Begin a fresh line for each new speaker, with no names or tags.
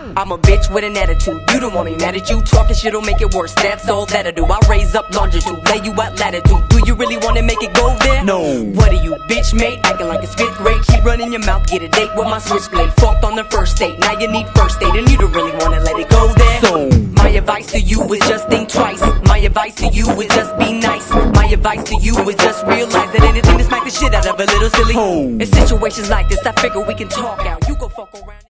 I'm a bitch with an attitude. You don't want me mad at you. Talking shit'll make it worse. That's all that I do. I raise up longitude, lay you at latitude. Do you really wanna make it go there?
No.
What are you, bitch mate? Acting like it's 5th grade. Keep running your mouth. Get a date with my switchblade. Fucked on the first date. Now you need first aid, and you don't really wanna let it go there.
So
my advice to you is just think twice. My advice to you is just be nice. My advice to you is just realize that anything to smack the shit out of a little silly.
Oh.
In situations like this, I figure we can talk out. You go fuck around.